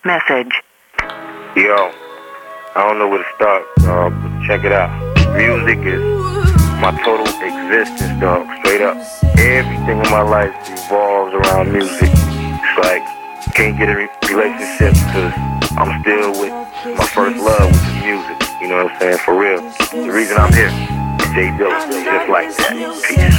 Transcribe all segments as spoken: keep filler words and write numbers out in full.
message. Yo, I don't know where to start, dog, but check it out. Music is my total existence, dog, straight up. Everything in my life revolves around music. It's like, can't get a re- relationship because I'm still with my first love, which is music. You know what I'm saying? For real. The reason I'm here, J Dope, just like that. Peace.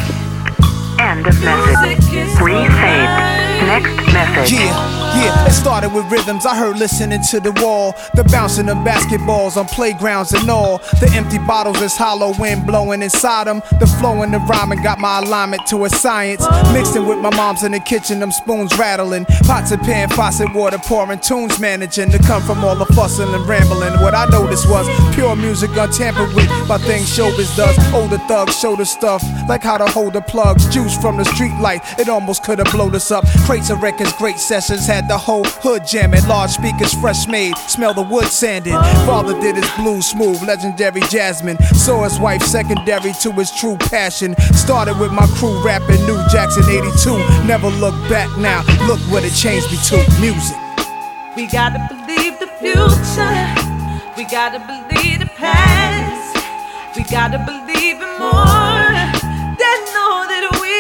End of message. Resaved. Next message. Yeah, yeah, it started with rhythms I heard listening to the wall. The bouncing of basketballs on playgrounds and all. The empty bottles is hollow wind blowing inside them. The flow and the rhyming got my alignment to a science. Mixing with my mom's in the kitchen, them spoons rattling. Pots and pan, faucet water pouring, tunes managing to come from all the fussing and rambling. What I noticed was pure music untampered with by things showbiz does. Older thugs show the stuff, like how to hold the plugs. Juice from the street light, it almost could have blown us up. Crates of records, great sessions, had the whole hood jamming. Large speakers, fresh made, smell the wood sanding. Father did his blues smooth, legendary Jasmine. Saw his wife secondary to his true passion. Started with my crew rapping New Jackson eighty-two. Never look back now, look what it changed me to, music. We gotta believe the future, we gotta believe the past. We gotta believe in more than all that we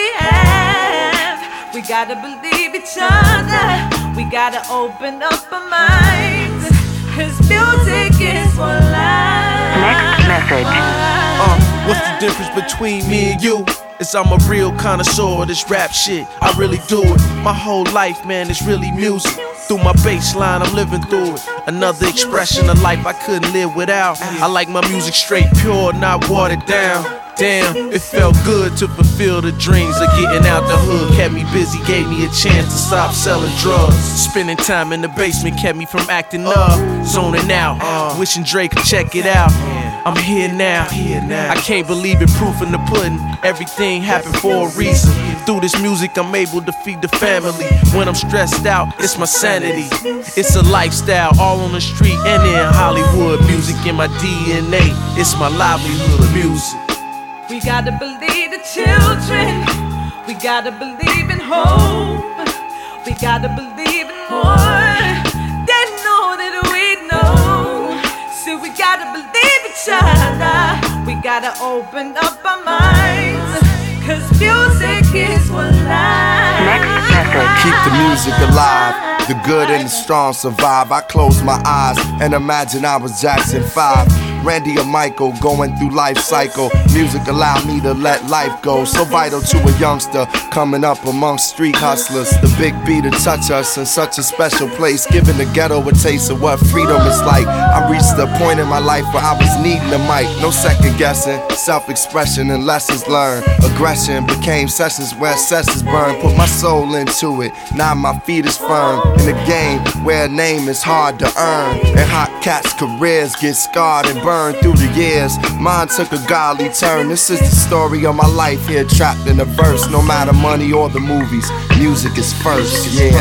have. We gotta believe each other, we gotta open up our minds, cause music is one life. Next message. Uh, what's the difference between me and you? Is I'm a real connoisseur of this rap shit, I really do it. My whole life, man, is really music. Through my bass line, I'm living through it. Another expression of life I couldn't live without. I like my music straight pure, not watered down. Damn, it felt good to fulfill the dreams of getting out the hood. Kept me busy, gave me a chance to stop selling drugs. Spending time in the basement kept me from acting up, zoning out, wishing Drake could check it out. I'm here now, I can't believe it, proof in the pudding. Everything happened for a reason. Through this music I'm able to feed the family. When I'm stressed out, it's my sanity. It's a lifestyle, all on the street and in Hollywood. Music in my D N A, it's my livelihood, music. We gotta believe the children, we gotta believe in hope. We gotta believe in more than all that we know. So we gotta believe each other, we gotta open up our minds, cause music is one life. Next message. Keep the music alive, the good and the strong survive. I close my eyes and imagine I was Jackson five. Randy or Michael going through life cycle. Music allowed me to let life go. So vital to a youngster coming up amongst street hustlers. The big beat to touch us in such a special place, giving the ghetto a taste of what freedom is like. I reached the point in my life where I was needing a mic. No second guessing, self-expression and lessons learned. Aggression became sessions where sessions burn. Put my soul into it, now my feet is firm. In a game where a name is hard to earn, and hot cats' careers get scarred and burned through the years. Mine took a godly turn. This is the story of my life here, trapped in a verse. No matter money or the movies, music is first, yeah.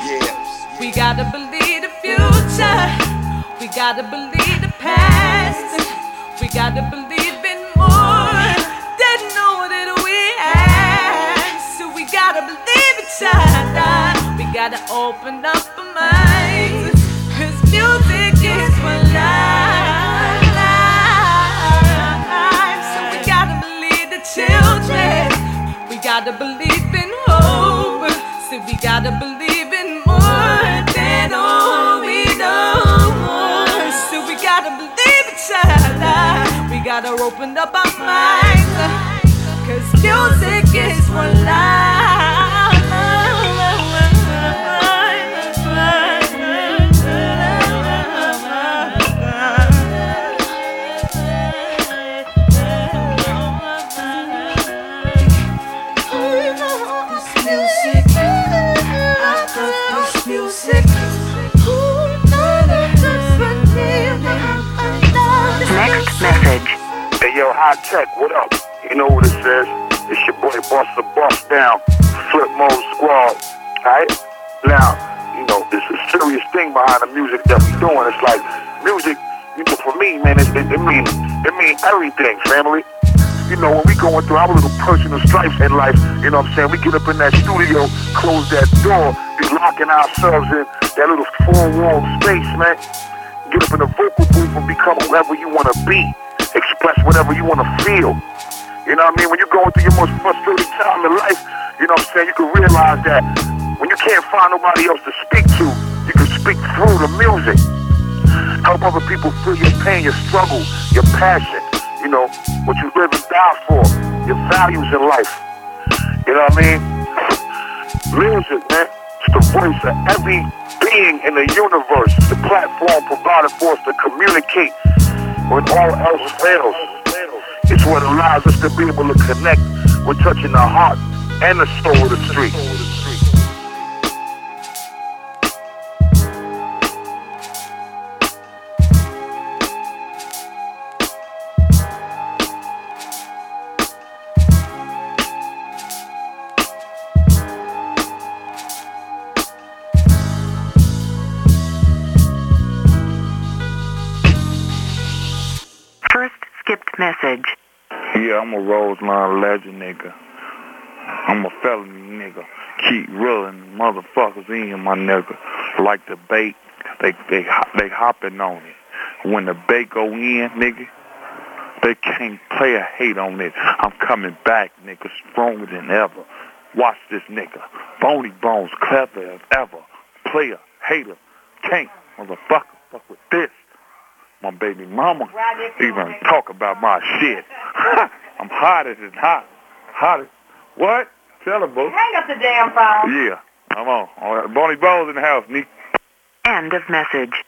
We gotta believe the future, we gotta believe the past. We gotta believe in more than all that we have. So we gotta believe each other, we gotta open up our minds, cause music is one life. Children, we gotta believe in hope. So we gotta believe in more than all we know. So we gotta believe each other, we gotta open up our minds, cause music is one life. Next message. Hey yo, High Tech, what up? You know what it says? It's your boy Busta Bust Down, Flip Mode Squad. Alright? Now, you know, there's a serious thing behind the music that we doing. It's like music, you know, for me, man, it, it, it means it mean everything, family. You know, when we going through our little personal stripes in life, you know what I'm saying? We get up in that studio, close that door, you be locking ourselves in that little four-wall space, man. Get up in the vocal booth and become whoever you want to be. Express whatever you want to feel. You know what I mean? When you're going through your most frustrating time in life, you know what I'm saying, you can realize that when you can't find nobody else to speak to, you can speak through the music. Help other people feel your pain, your struggle, your passion, you know, what you live and die for, your values in life. You know what I mean? Music, man, it's the voice of every being in the universe. It's the platform provided for us to communicate when all else fails. It's what allows us to be able to connect with touching the heart and the soul of the street. First skipped message. Yeah, I'm a Roseline legend, nigga. I'm a felony, nigga. Keep reeling motherfuckers in, my nigga. Like the bait, they they they hopping on it. When the bait go in, nigga, they can't play a hate on it. I'm coming back, nigga, stronger than ever. Watch this nigga. Bony Bones, clever as ever. Player, hater, can't, motherfucker, fuck with this. My baby mama even talk about my shit. I'm hotter than hot. Hotter. What? Tell her, boo. Hang up the damn phone. Yeah, I'm on. All right. Bonnie Bones in the house, Nick. End of message.